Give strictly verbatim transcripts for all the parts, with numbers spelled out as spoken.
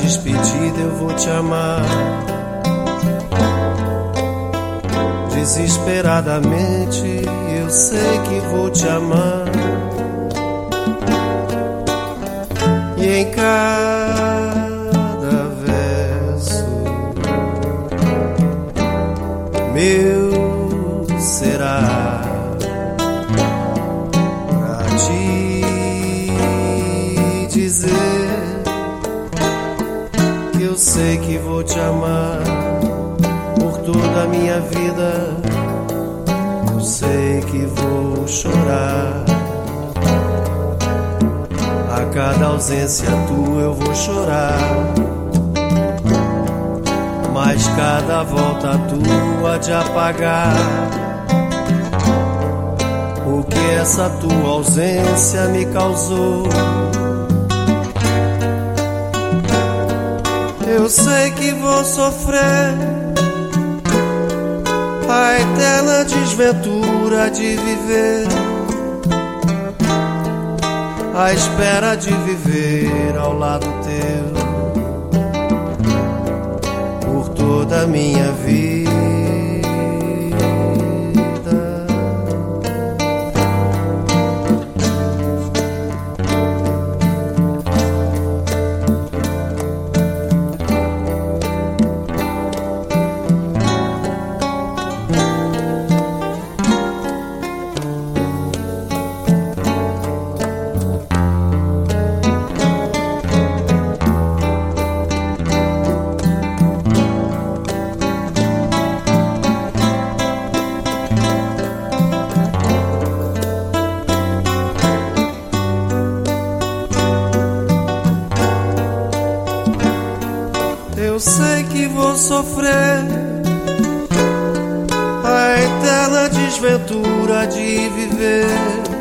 despedida eu vou te amar. Desesperadamente eu sei que vou te amar. E em cada verso meu será pra te dizer que eu sei que vou te amar por toda a minha vida. Eu sei que vou chorar. A cada ausência tua eu vou chorar, mas cada volta tua de apagar o que essa tua ausência me causou. Eu sei que vou sofrer a eterna desventura de viver à espera de viver ao lado teu por toda a minha vida. Eu sei que vou sofrer a eterna desventura de viver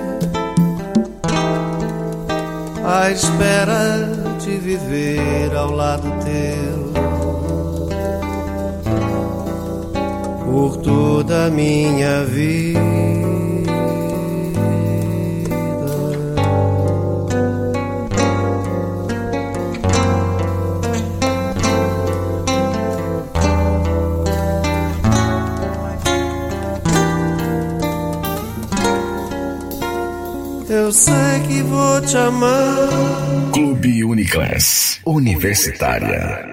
à espera de viver ao lado teu por toda a minha vida. Eu sei que vou te amar. Clube Uniclass Universitária.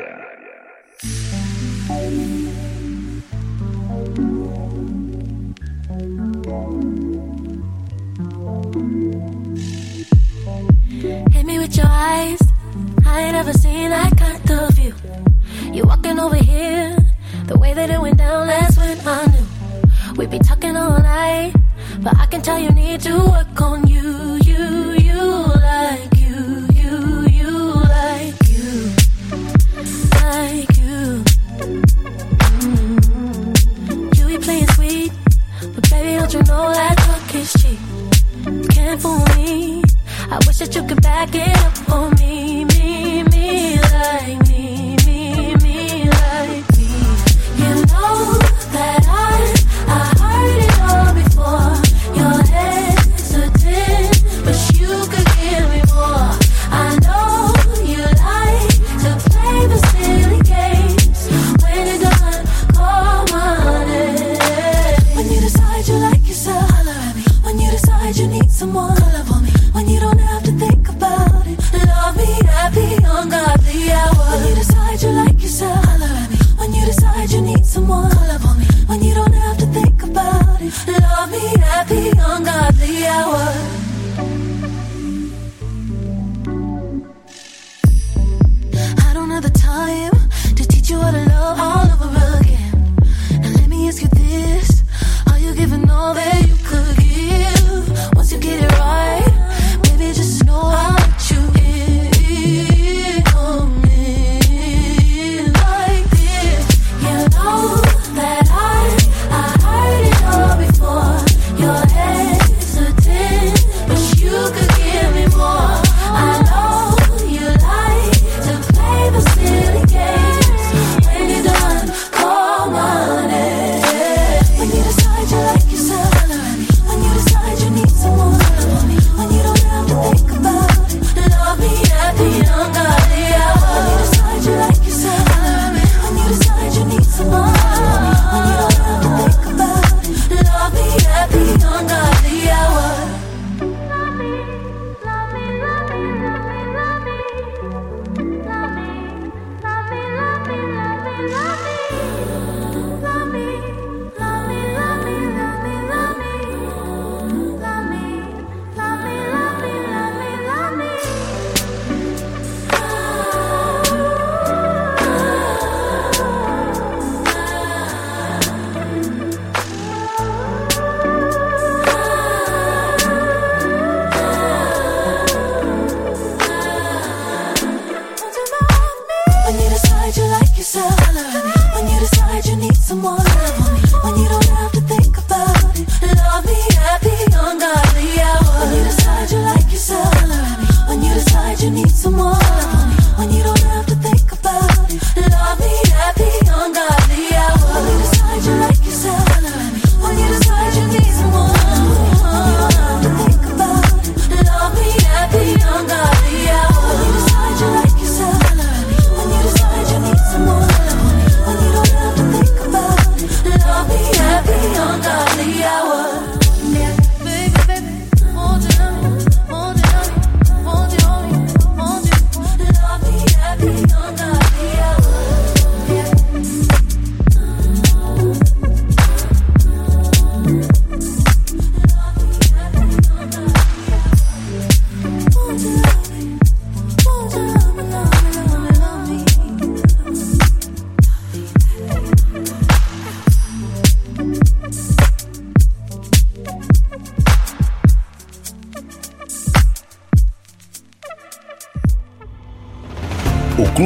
Hit me with your eyes. I ain't ever seen that kind of view. You walking over here, the way that it went down, that's when I knew we'd be talking all night. But I can tell you need to work on you, you, you, like you, you, you, like you, like you. Mm-hmm. You be playing sweet, but baby don't you know that talk is cheap. Can't fool me, I wish that you could back it up for me, me, me, like me, me, me, like me. You know that I, I heard it all before. You're hesitant, but you could give me more. I know you like to play the silly games. When you're done, call my name. When you decide you like yourself, holler at me. When you decide you need someone, call up on me. When you don't have to think about it, love me at the ungodly hour. When you decide you like yourself, holler at me. When you decide you need someone, call up on me. When you don't have to think about it, love me at the ungodly hour. I don't have the time to teach you how to love all over again. Now let me ask you this, are you giving all that you could give? Once you get it right, baby, just know I'll let you in, come in like this. You know that I, I heard it all before. You're hesitant, but you could give me more. I know you like to play the silly games. When you're done, call my name. When you decide you like yourself,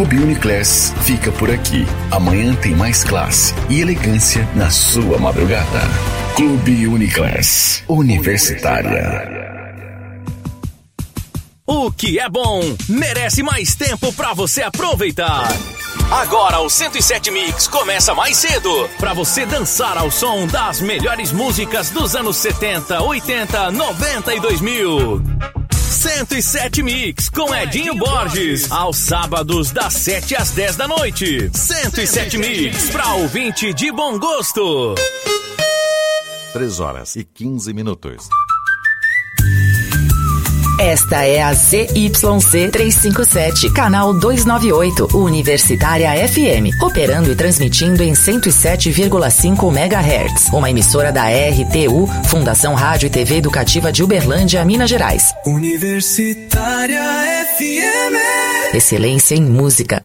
Clube Uniclass fica por aqui. Amanhã tem mais classe e elegância na sua madrugada. Clube Uniclass Universitária. O que é bom merece mais tempo pra você aproveitar. Agora o cento e sete Mix começa mais cedo pra você dançar ao som das melhores músicas dos anos setenta, oitenta, noventa e dois mil. cento e sete Mix com Edinho Borges, aos sábados das sete às dez da noite. cento e sete Mix pra ouvinte de bom gosto. três horas e quinze minutos. Esta é a Z Y C trezentos e cinquenta e sete, canal duzentos e noventa e oito, Universitária F M, operando e transmitindo em cento e sete vírgula cinco megahertz, uma emissora da R T U, Fundação Rádio e T V Educativa de Uberlândia, Minas Gerais. Universitária F M. Excelência em música.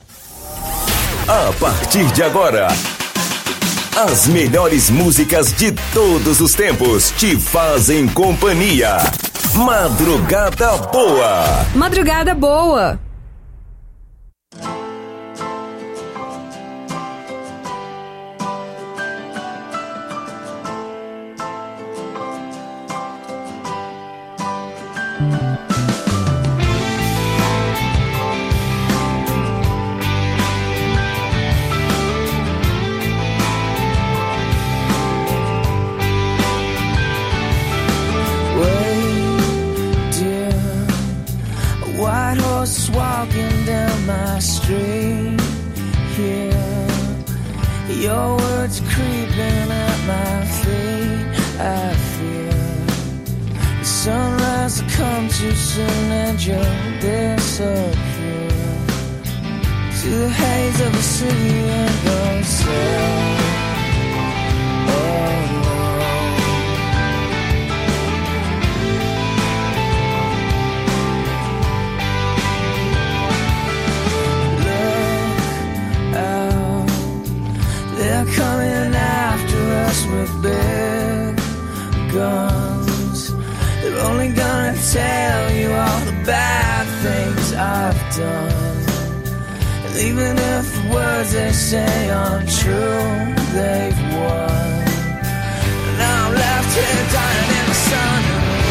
A partir de agora, as melhores músicas de todos os tempos te fazem companhia. Madrugada Boa. Madrugada Boa. Walking down my street here, your words creeping at my feet. I fear the sunrise will come too soon and you'll disappear to the haze of the city and go south. Oh no. They're coming after us with big guns. They're only gonna tell you all the bad things I've done. And even if the words they say aren't true, they've won. And now I'm left here dying in the sun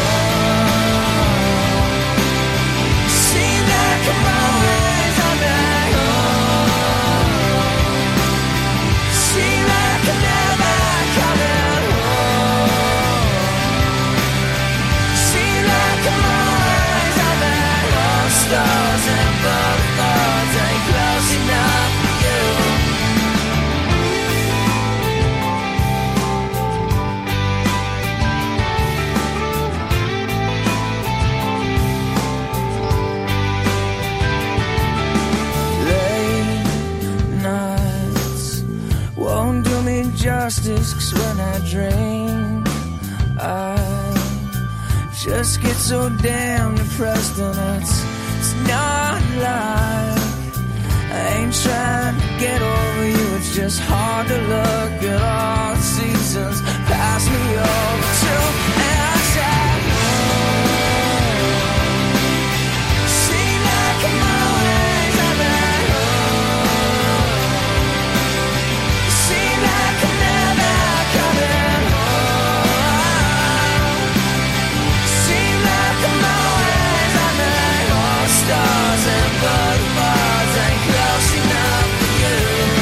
alone. Seem like I'm always on my own. Seem like I'm never coming home. Seem like I'm always on my own. Stars and butterflies ain't close enough for you. Late nights won't do me justice, 'cause when I drink I just get so damn depressed, and it's, it's not like I ain't trying to get over you. It's just hard to look at all the seasons pass me over too. And I said, oh, seem like I'm always on my own. Seem like I'm never coming home. Seem like I'm always on my own. Stars and butterflies ain't close enough for you.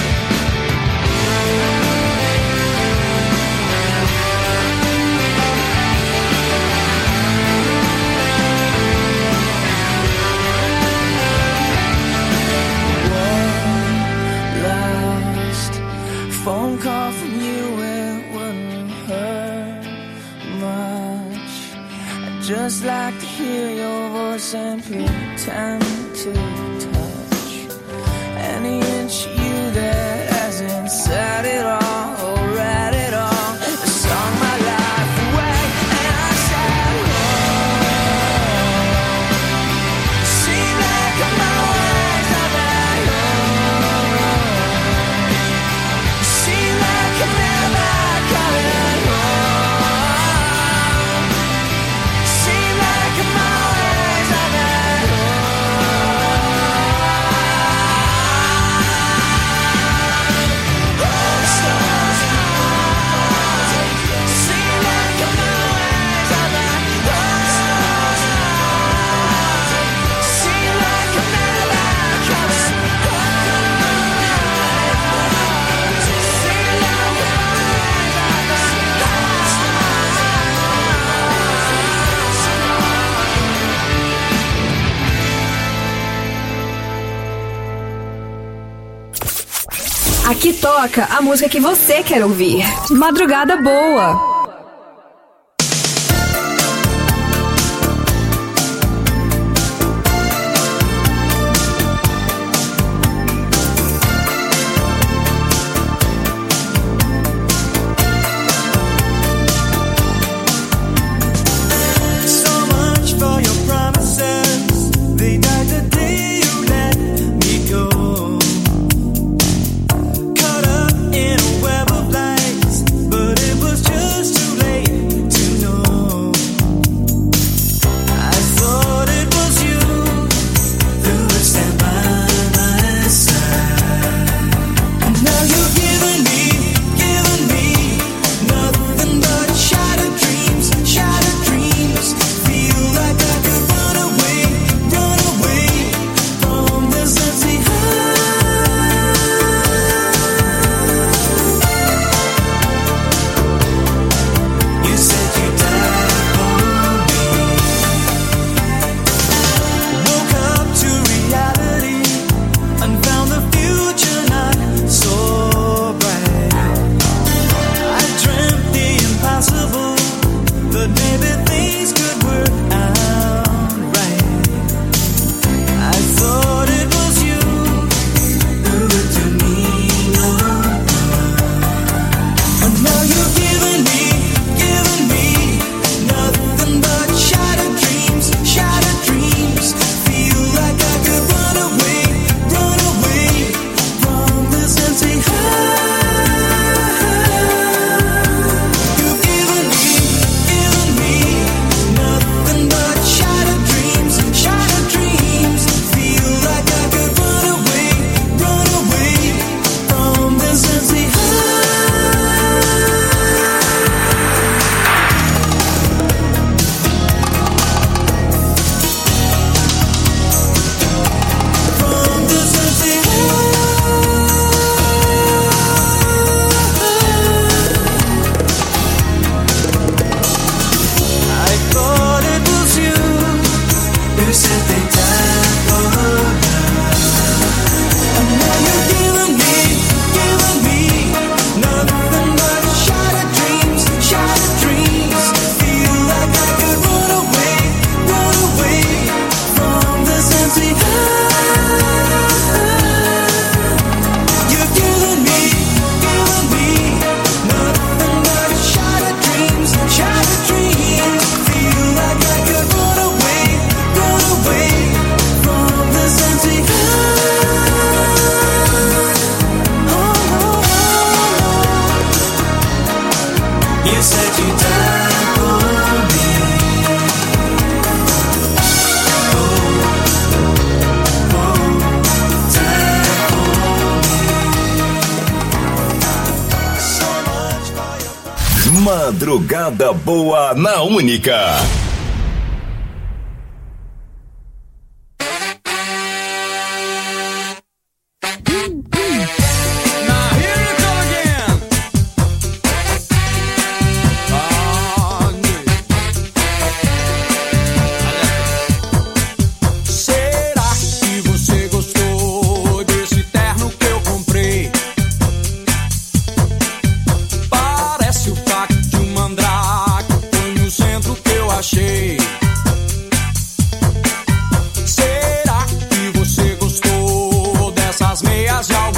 One last phone call from you, it wouldn't hurt much. I'd just like to hear your voice and pretend to touch any inch of you that hasn't said it all or read it all. I sung my life away and I said, oh, seem like I'm always on my own. Seem like I'm never coming home. Seem like I'm always on my own. Aqui toca a música que você quer ouvir. Madrugada Boa. Madrugada Boa na Única. Será que você gostou dessas meias de algodão?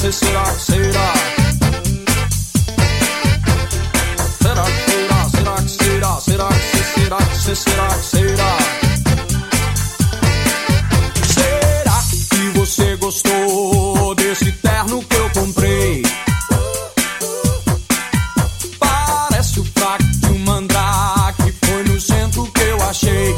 que será que será? Será que será? Será que será? Será que será que será que será? Será que você gostou desse terno que eu comprei? Parece o fraco de um mandrake, foi no centro que eu achei.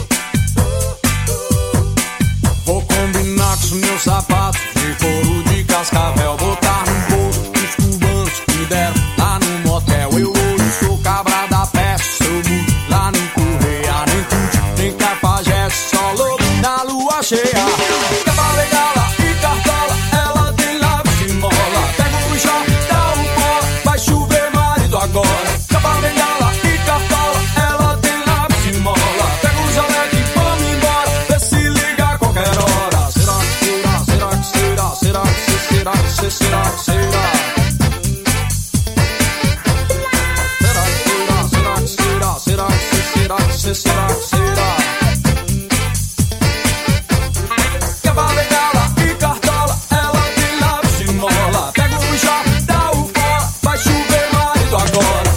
Vou combinar com os meus sapatos de couro de cascavel, botar no bolso os cubanos que me deram lá no motel. Eu hoje sou cabra da peste, sou mudo lá no Correia, nem Tuti, nem Cafajeste, só louco na lua cheia. Cavalegala e cartola, ela tem lábios de mola. Pega o chá, dá um cola, vai chover marido agora. Cavalegala e cartola, ela tem lábios de mola. Pega o jaleque e vamos embora, vê se liga a qualquer hora. Será que será? Será que será? Será que será? Será que será? Será que será? Será que será? Será que será? Será que será? Cavalegala e cartola, ela tem lábios de mola. Pega o já, dá o fora, vai chover marido agora.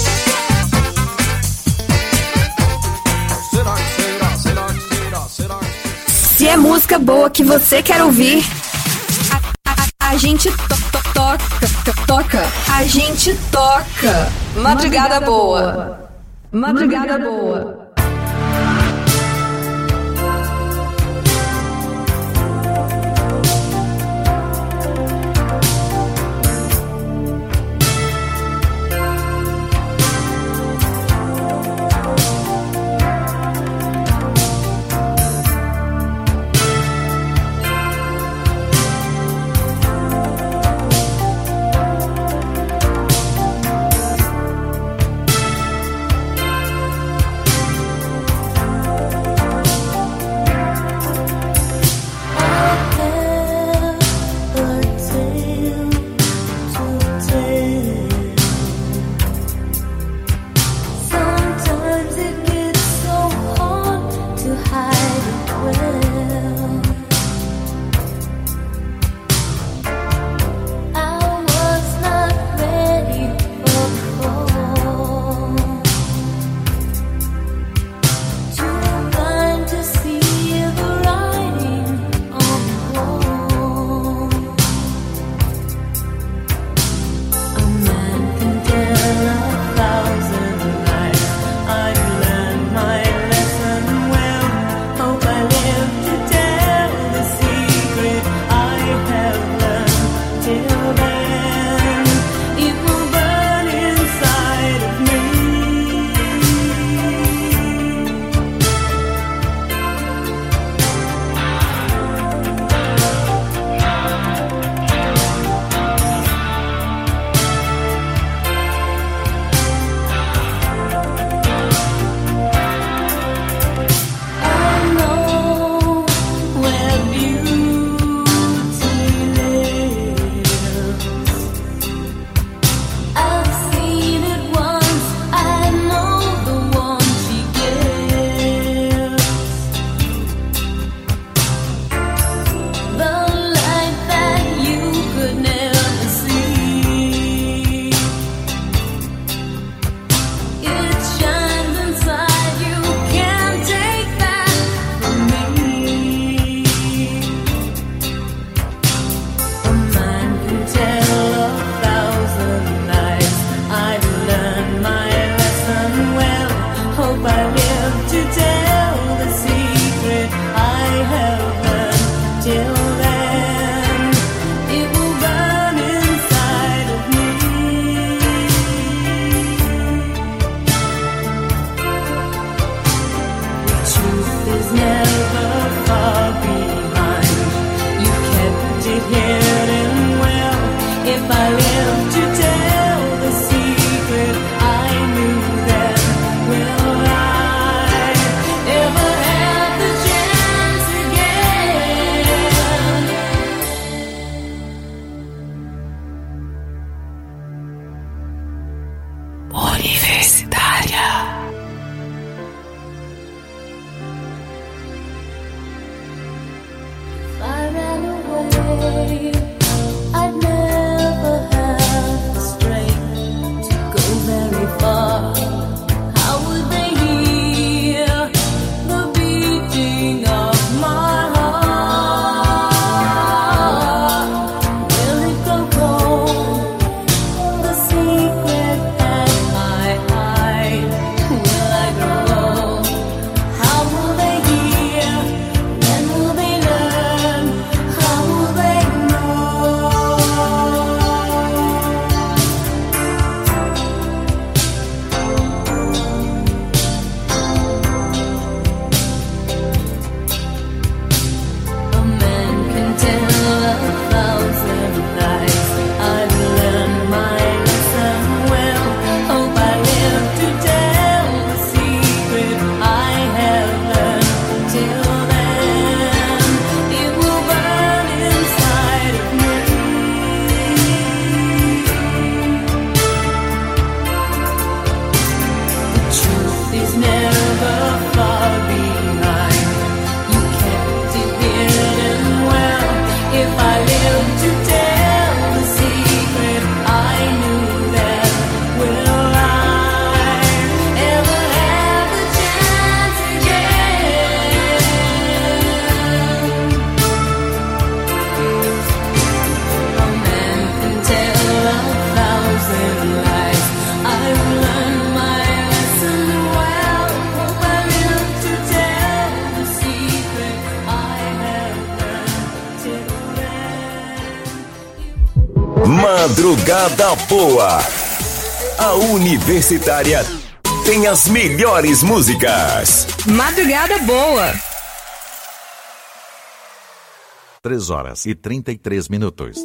Será que será? Será que será? Será que será? Se é música boa que você quer ouvir, a, a, a gente to, to, toca, to, toca, a gente toca. Madrugada boa. Madrugada boa. I'd never Madrugada Boa. A Universitária tem as melhores músicas. Madrugada Boa. Três horas e trinta e três minutos.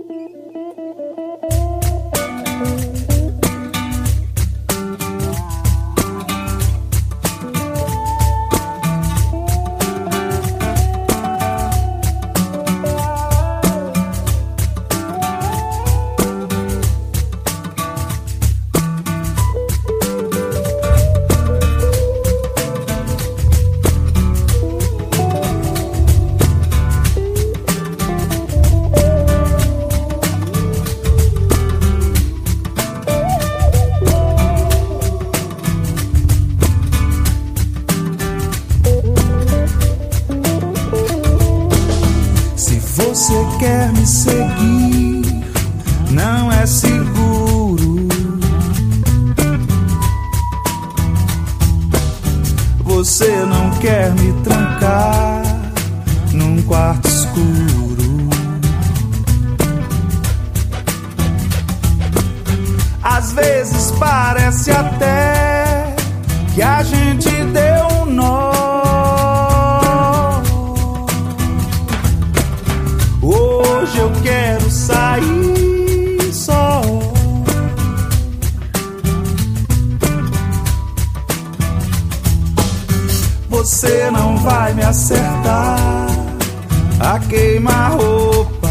Você não vai me acertar a queima-roupa.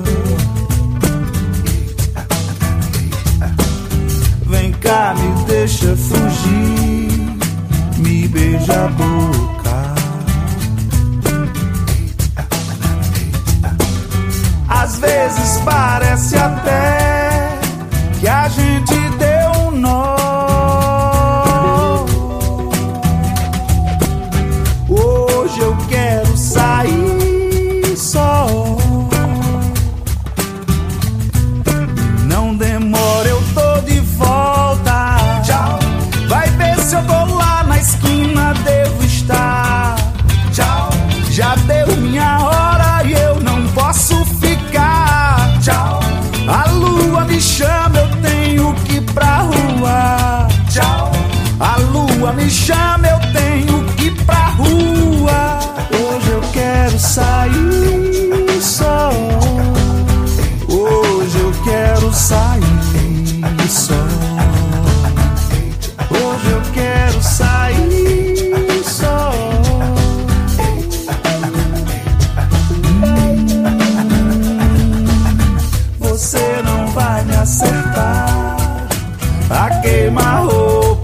Vem cá, me deixa fugir, me beija a boca. Às vezes parece até que a gente deu um nó. Eu quero sair só. Não demora, eu tô de volta. Tchau. Vai ver se eu tô lá na esquina, devo estar. Tchau. Já deu minha hora e eu não posso ficar. Tchau. A lua me chama, eu tenho que ir pra rua. Tchau. A lua me chama, eu tenho que ir pra rua. Hoje eu quero sair só. Hoje eu quero sair só. Hoje eu quero sair só. Você não vai me acertar a queima-roupa.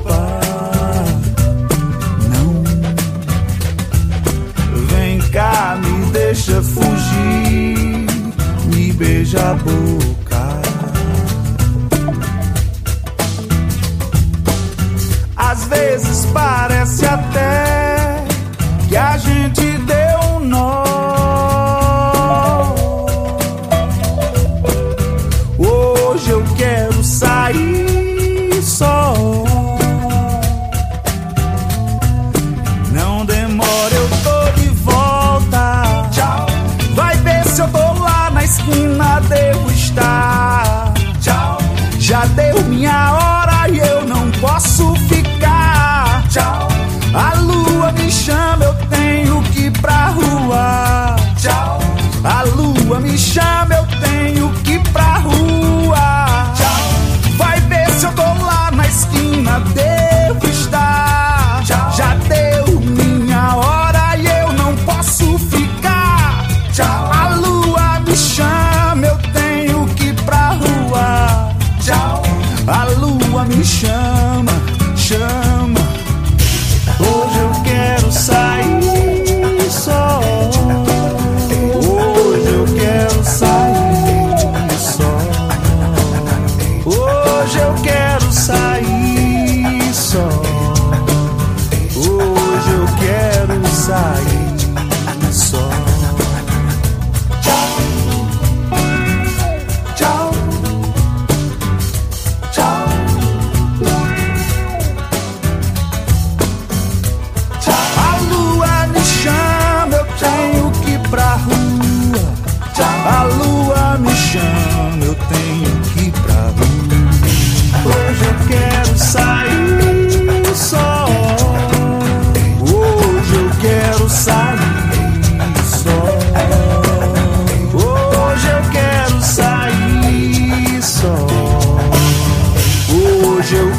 Me deixa fugir, me beija a boca. Às vezes parece até que a gente deu um nó. Hoje eu quero sair só. Não demora, eu tô de volta. Tchau. Vai ver se eu tô lá na esquina, devo estar. Tchau. Já deu minha hora e eu não posso ficar. Tchau. A lua me chama, eu tenho que ir pra rua. Tchau. A lua me chama, eu tenho que ir pra rua. Tchau. Vai ver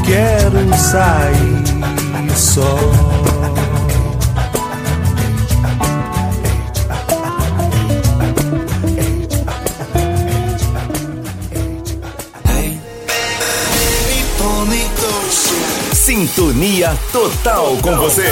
quero sair só. Sintonia total com você.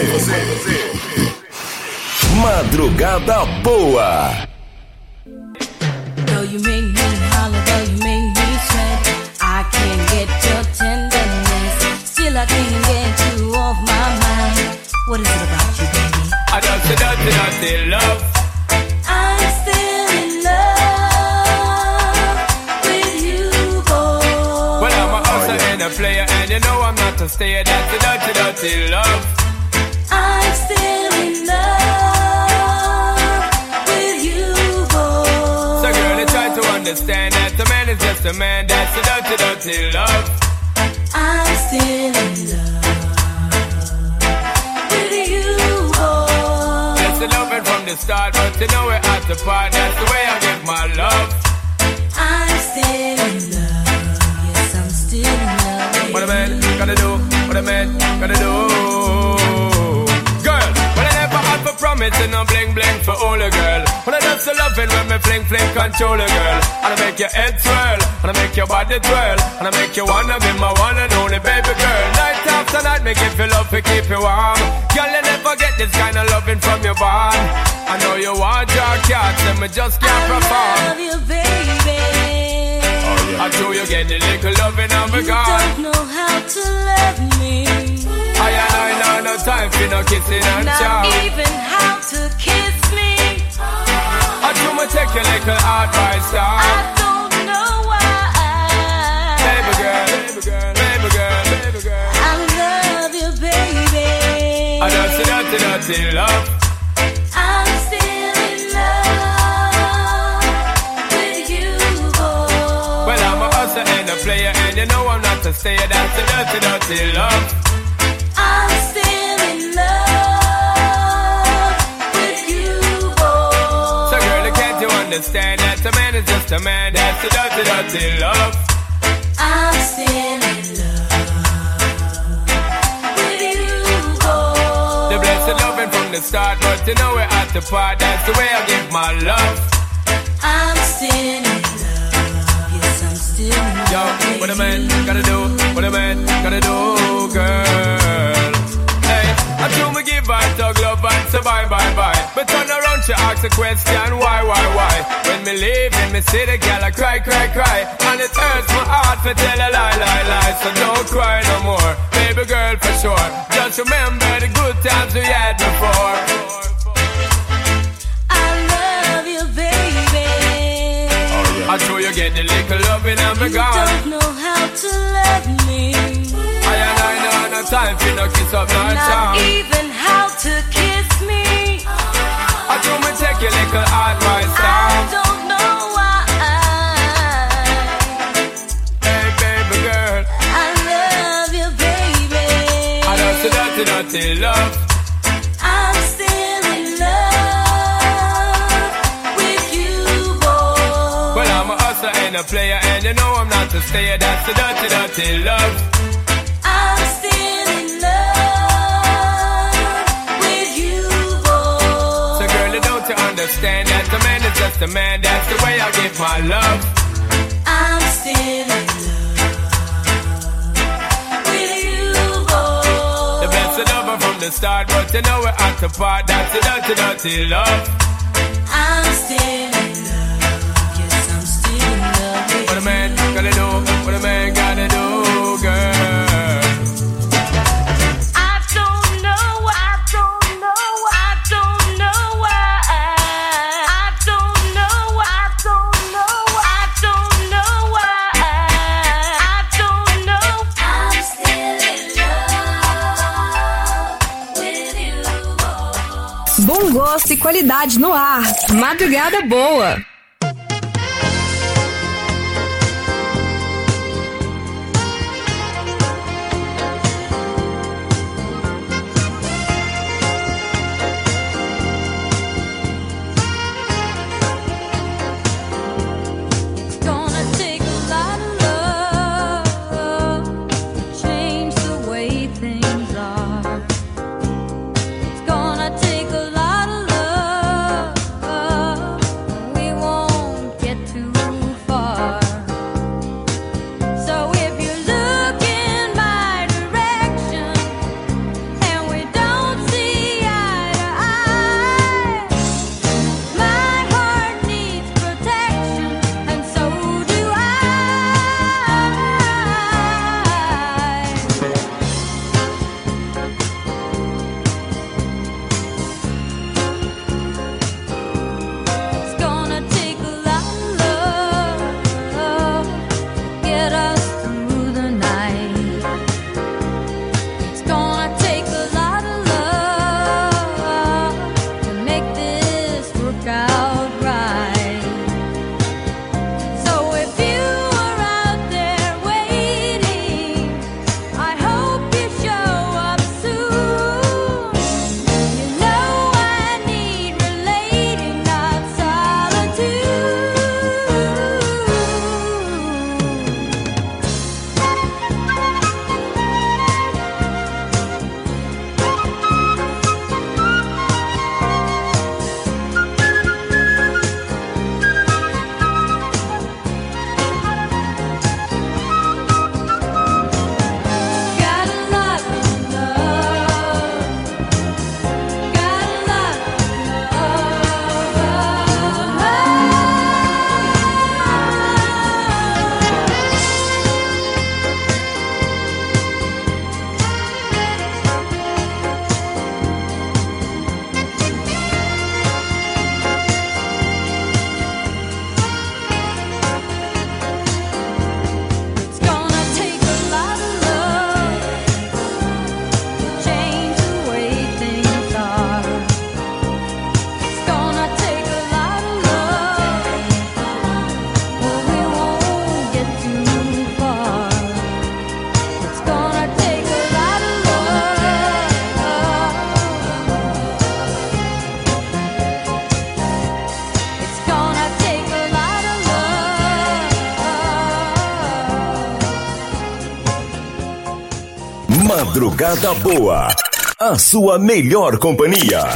Madrugada Boa. Though you make me holler, though you make me sweat, I can't get your tenderness. Still I can't get you off my mind. What is it about you, baby? I don't say dirty, dirty love. I'm still in love with you, boy. Well, I'm a hustler and a player, and you know I'm not to stay. That's a dirty, dirty love. I'm still in love with you, boy. So girl, you try to understand that a man is just a man. That's a dirty, dirty love. I'm still in love with you, boy. That's a loving from the start, but you know we're at the part. That's the way I give my love. I'm still in love. Yes, I'm still in love. What a man gotta do, what a man gotta do. Girl, well I never had for promise and no bling bling for all a girl. When I dance the loving when me fling fling control a girl. And I make your head swirl, and I make your body twirl, and I make you wanna be my one and only baby girl. Night after night make you feel love to keep you warm. Girl, you never get this kind of loving from your bond. I know you want your cats and me just can't perform. I love you, baby. I know you get the little loving and be You gone. don't know how to love me. I and I know no time for no kissing and Not chow. even how to kiss me. I do me take your little advice down. I don't know why. Baby girl, baby girl, baby girl, baby girl. I love you, baby. I don't see dirty, dirty love. I'm still in love with you, boy. Well, I'm a hustler and a player, and you know I'm not to stay. That's the dirty, dirty love. I'm still in love with you, boy. So girl, can't you understand that a man is just a man? That's the dirty, dirty love. I'm still in love with you, boy. The blessed loving from the start, but you know we're at the part. That's the way I give my love. I'm still in love. Yes, I'm still in love. Yo, what a man gotta do, what a man gotta do, girl. Hey, I do me give her dog love and say bye, bye, bye. But turn around, she ask a question, why, why, why? When me leave in me see the girl, I cry, cry, cry. And it hurts my heart to tell a lie, lie, lie. So don't cry no more, baby girl, for sure. Just remember the good times we had before. I love you, baby. I know you get the little loving and be You gone. don't know how to love me. I and I know no time for no kiss up, no Not charm. even how to kiss me. I do me take your little advice I down. don't know why. Hey baby girl, I love you, baby. I don't see dirty, dirty love. I'm still in love with you, boy. Well, I'm a hustler and a player, and you know I'm not to stay. That's the dirty, dirty love. I'm still in love with you, boy. So girl, don't you understand that a man is just a man? That's the way I give my love. I'm still in love with you, boy. The best lover from the start, but you know we're at the part. That's the dirty, dirty love. I'm still in love. Yes, I'm still in love with What a man gotta do, what a man gotta do, girl. I don't know, I don't know, I don't know why. I don't know, I don't know, I don't know why. I don't know. I'm still in love with you, boy. Bom gosto e qualidade no ar. Madrugada Boa. Gonna take a lot of love, Madrugada Boa, a sua melhor companhia.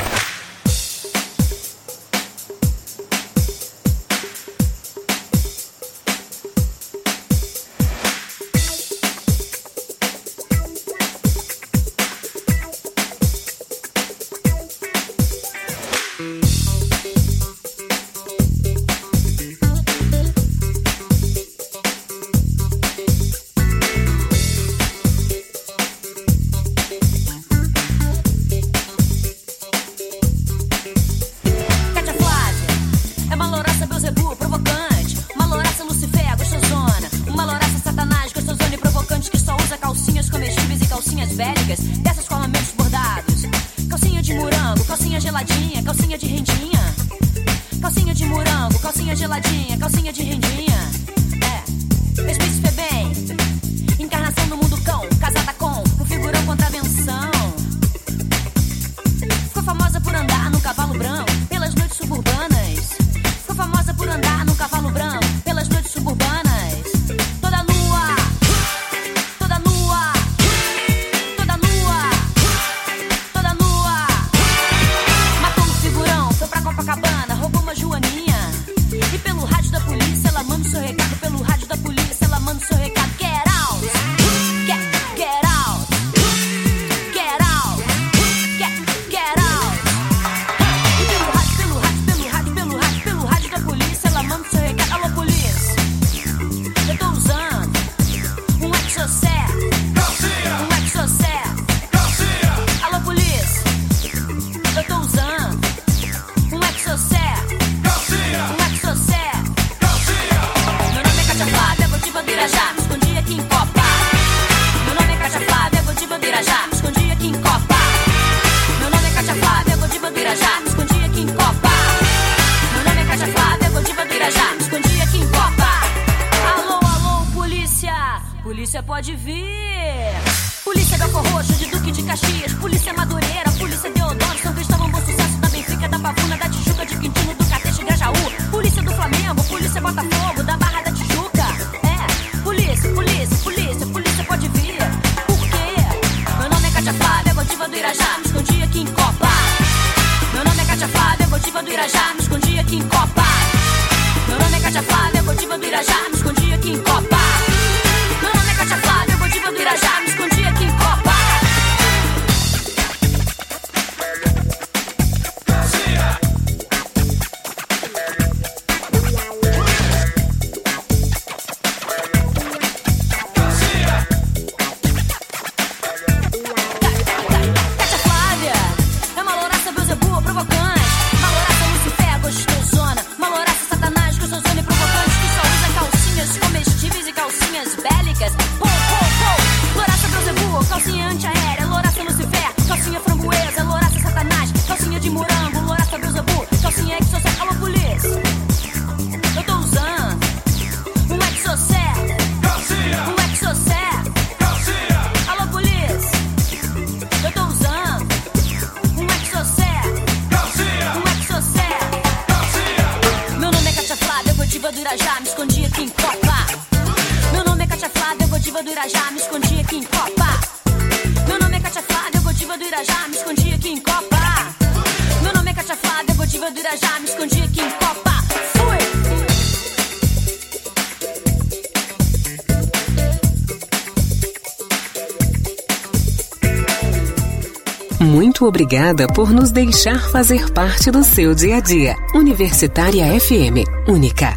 Muito obrigada por nos deixar fazer parte do seu dia a dia. Universitária F M, única.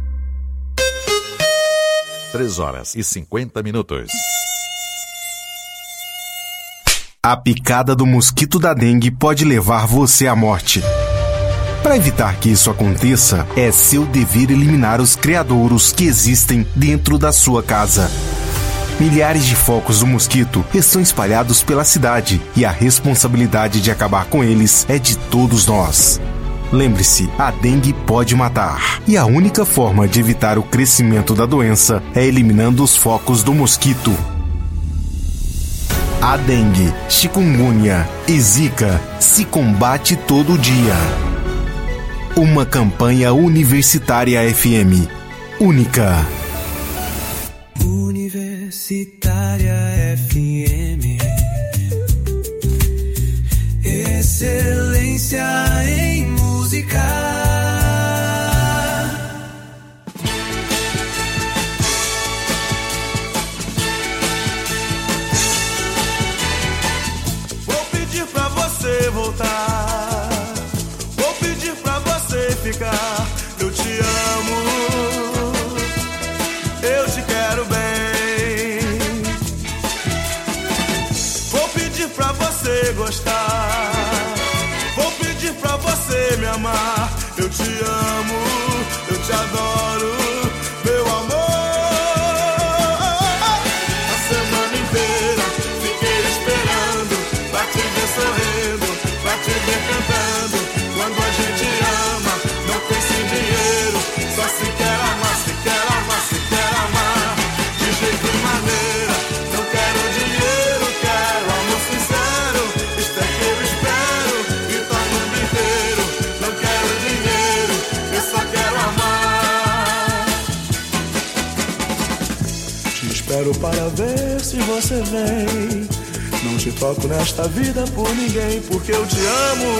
três horas e cinquenta minutos. A picada do mosquito da dengue pode levar você à morte. Para evitar que isso aconteça, é seu dever eliminar os criadouros que existem dentro da sua casa. Milhares de focos do mosquito estão espalhados pela cidade e a responsabilidade de acabar com eles é de todos nós. Lembre-se, a dengue pode matar. E a única forma de evitar o crescimento da doença é eliminando os focos do mosquito. A dengue, chikungunya e zika se combate todo dia. Uma campanha Universitária F M. Única. Universitária F M. Referência em música. Vou pedir pra você voltar, vou pedir pra você ficar. Eu te amo, eu te quero bem. Vou pedir pra você gostar, vou pedir pra você me amar. Eu te amo, eu te adoro, meu amor. A semana inteira fiquei esperando pra te ver sorrindo, pra te ver cantando. Quando a gente ama, não pensa em dinheiro, só se quer amar, se quer amar, se quer amar. De jeito e maneira, não quero dinheiro, quero amor sincero. Isto é que eu espero, grita o mundo inteiro. Não quero dinheiro, eu só quero amar. Te espero para ver se você vem. Não te toco nesta vida por ninguém, porque eu te amo,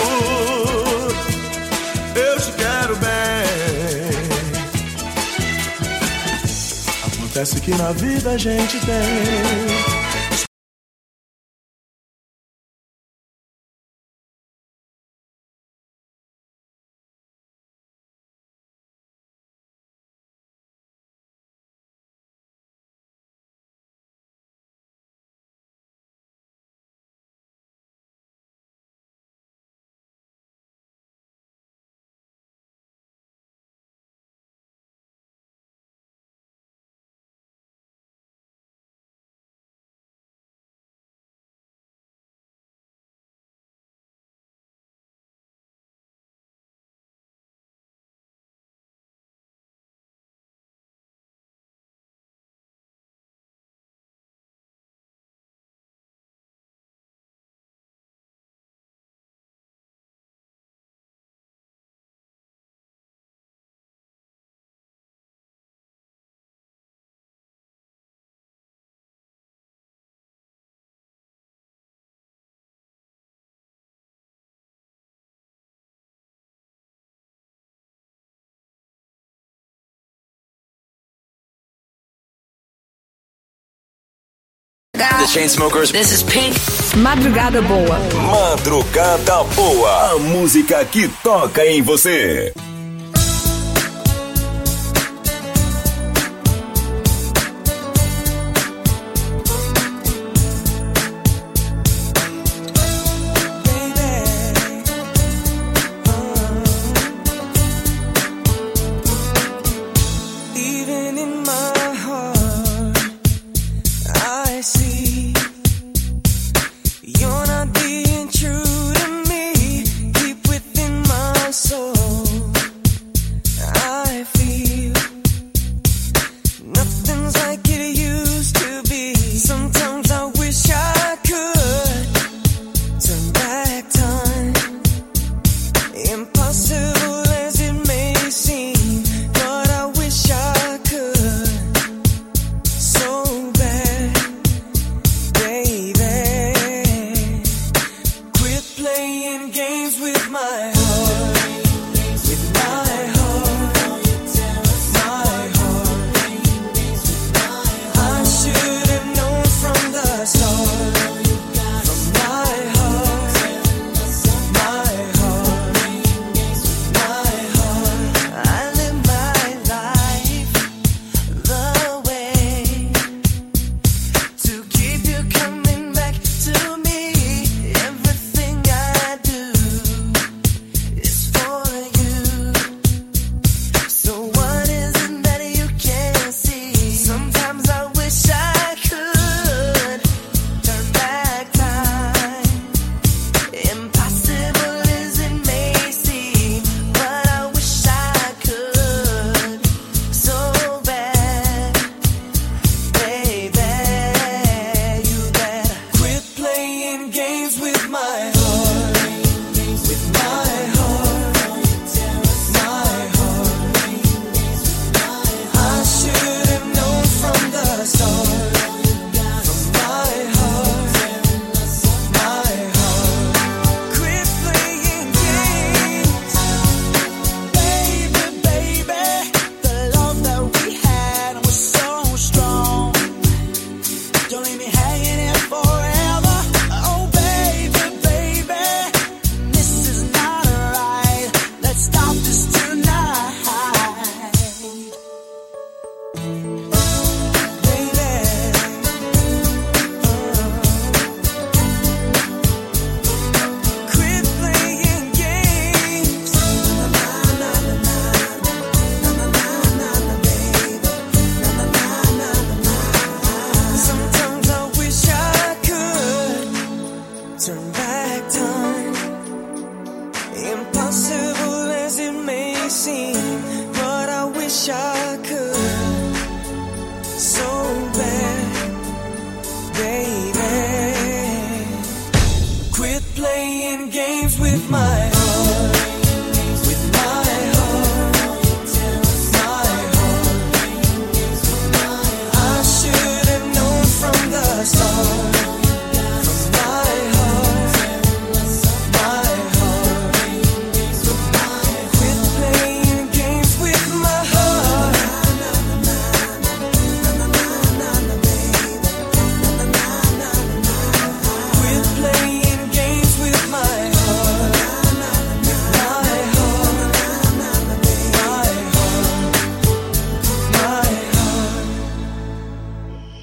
eu te quero bem. Acontece que na vida a gente tem. The Chainsmokers. This is Pink. Madrugada Boa. Madrugada Boa. A música que toca em você. You're not being true to me. Deep within my soul,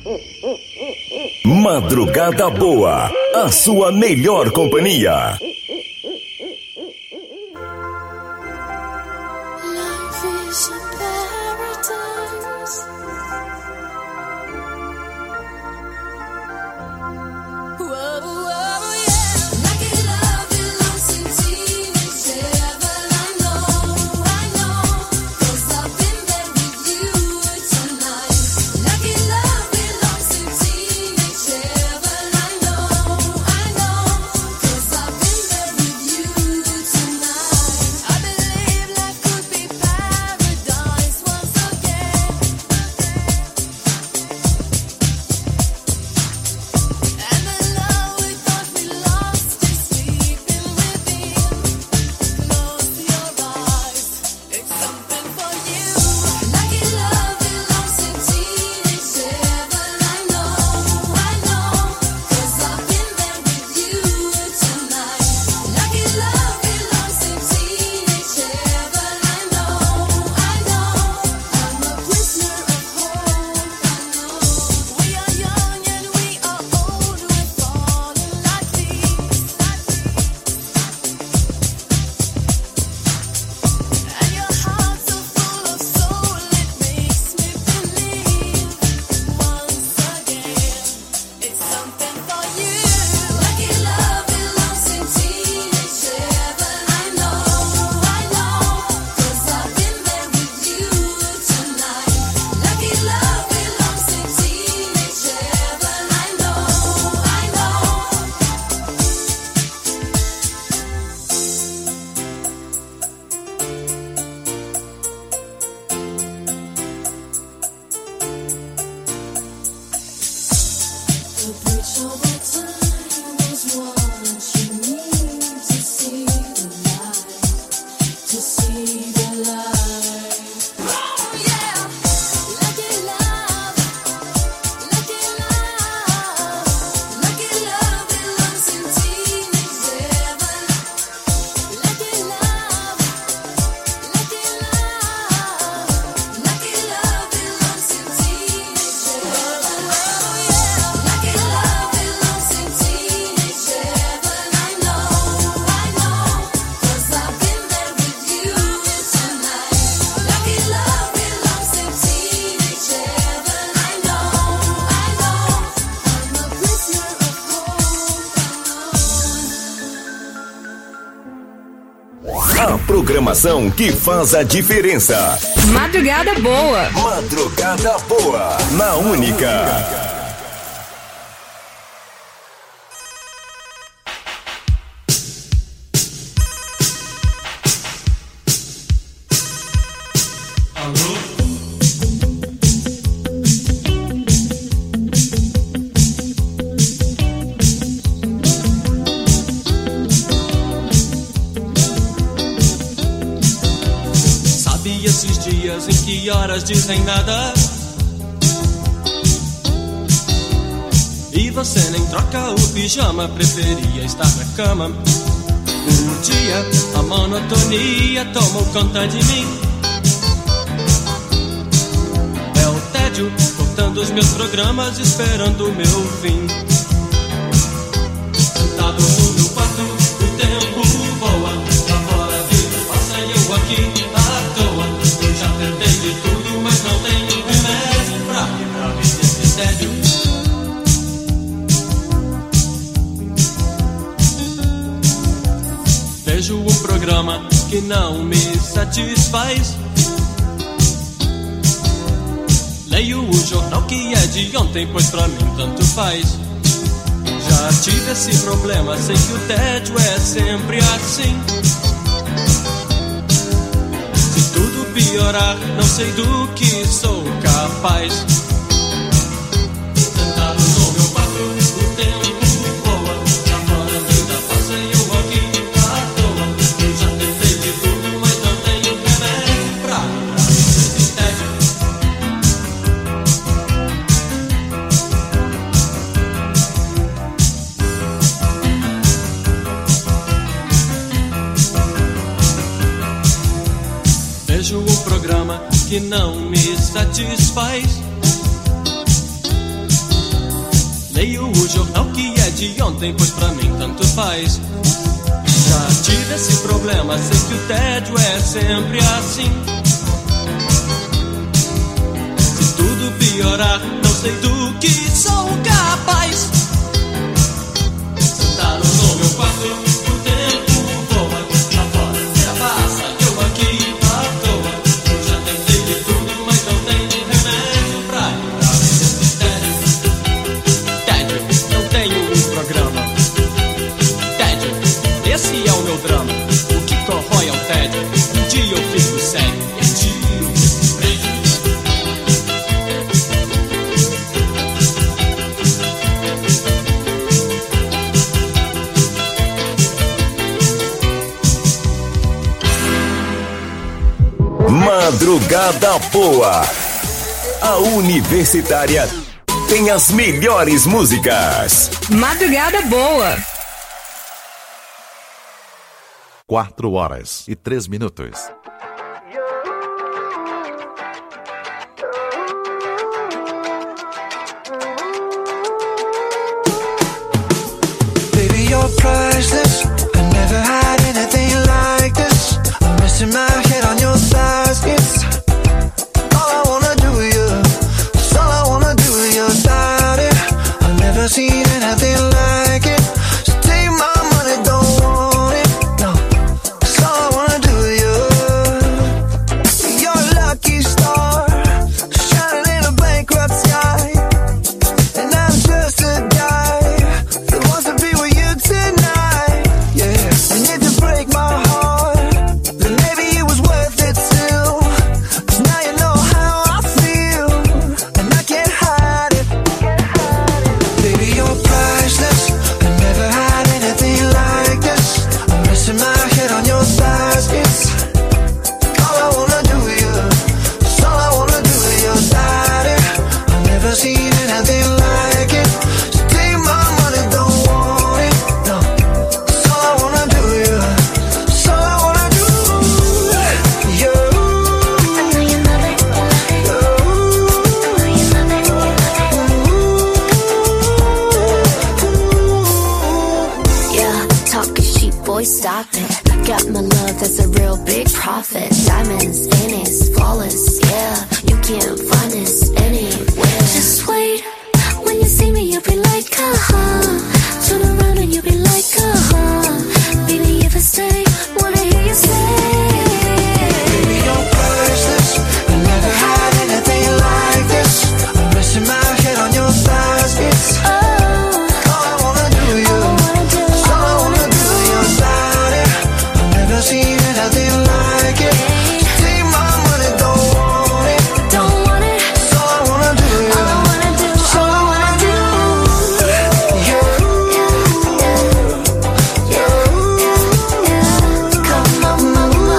Madrugada Boa, a sua melhor companhia. Programação que faz a diferença. Madrugada Boa. Madrugada Boa. Na Única. Horas dizem nada e você nem troca o pijama, preferia estar na cama. Um dia a monotonia tomou conta de mim. É o tédio cortando os meus programas, esperando o meu fim. Sentado no meu quarto, o tempo voa, lá fora a vida passa e eu aqui à toa. Eu já tentei de tudo, mas não tenho remédio pra quebrar esse tédio. Vejo um programa que não me satisfaz. Leio o jornal que é de ontem, pois pra mim tanto faz. Já tive esse problema, sei que o tédio é sempre assim. Piorar, não sei do que sou capaz. Sentado no meu quarto, o tempo voa, lá fora a vida passa e eu aqui à toa. Eu já tentei de tudo, mas não tenho remédio pra livrar esse tédio. Vejo um programa que não me satisfaz. o jornal que é de ontem, pois pra mim tanto faz. Já tive esse problema, sei que o tédio é sempre assim. Se tudo piorar, não sei do que sou capaz. Sentado no meu quarto, o tempo voa. Lá fora já passa, eu aqui à toa. Eu já tentei de tudo, mas não tenho remédio pra livrar desse tédio. Tédio, eu tenho um programa. Tédio, esse é o meu drama. O que corrói é o tédio. Um dia eu fico sério e um dia eu fico preso. Madrugada Boa. A Universitária tem as melhores músicas. Madrugada Boa. Quatro horas e três minutos. Baby, you're priceless. I never had anything like this. I'm resting my head on your thighs. It's all I wanna do with you. It's all I wanna do with your body. I've never seen anything like it. So take my money, don't want it. No, it's all I wanna do with you. You're a lucky star, shining in a bankrupt sky. And I'm just a guy that wants to be with you tonight. Yeah, and if you break my heart, then maybe it was worth it still. 'Cause now you know how I feel, and I can't hide it. Baby, you're priceless. I never had anything like this. I'm resting my head on your thighs. It's all I wanna do with you. It's all I wanna do with your body. I've never seen anything like it. So take my money, don't want it. No, it's all I wanna do with you. It's all I wanna do. You. Yeah, talking sheep, boy, stop it. Got my love, that's a real big profit. Diamonds, Venus, flawless, yeah. You can't find this anywhere. Just wait, when you see me, you'll be like, uh-huh. Turn around and you'll be like, uh-huh. Baby, if I stay, wanna hear you say. Baby, you're priceless. I never had anything like this. I'm resting my head on your thighs. It's all I wanna do with you. It's all I wanna do with your body. I've never seen anything like it. So take my money, don't want it. Don't want it. It's all I wanna do with you. All I wanna do, It's all I wanna do. You. Come on, mama.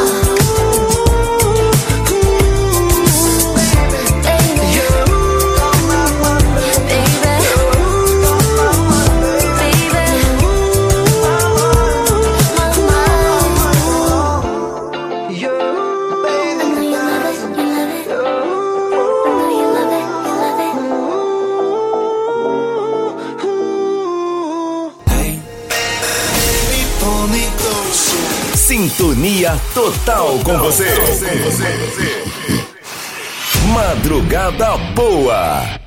Sintonia total com você. Madrugada Boa.